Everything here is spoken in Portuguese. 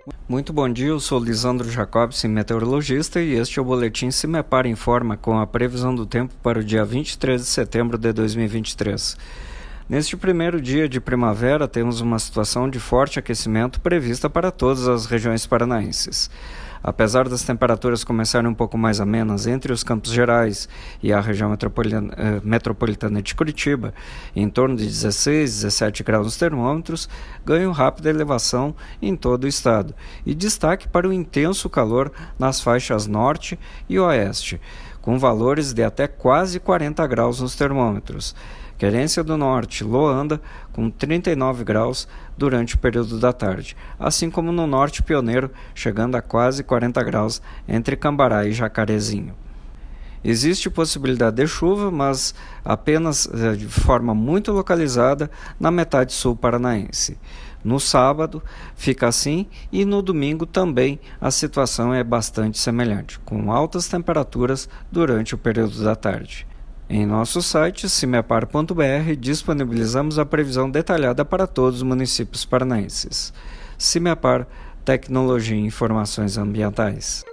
Muito bom dia, eu sou Lisandro Jacobson, meteorologista, e este é o boletim CIMEPAR Informa com a previsão do tempo para o dia 23 de setembro de 2023. Neste primeiro dia de primavera, temos uma situação de forte aquecimento prevista para todas as regiões paranaenses. Apesar das temperaturas começarem um pouco mais amenas entre os Campos Gerais e a região metropolitana de Curitiba, em torno de 16, 17 graus nos termômetros, ganham rápida elevação em todo o estado, e destaque para o intenso calor nas faixas norte e oeste, com valores de até quase 40 graus nos termômetros. Querência do Norte, Loanda, com 39 graus durante o período da tarde, assim como no Norte Pioneiro, chegando a quase 40 graus entre Cambará e Jacarezinho. Existe possibilidade de chuva, mas apenas de forma muito localizada na metade sul paranaense. No sábado fica assim e no domingo também a situação é bastante semelhante, com altas temperaturas durante o período da tarde. Em nosso site, cimepar.br, disponibilizamos a previsão detalhada para todos os municípios paranaenses. CIMEPAR, Tecnologia e Informações Ambientais.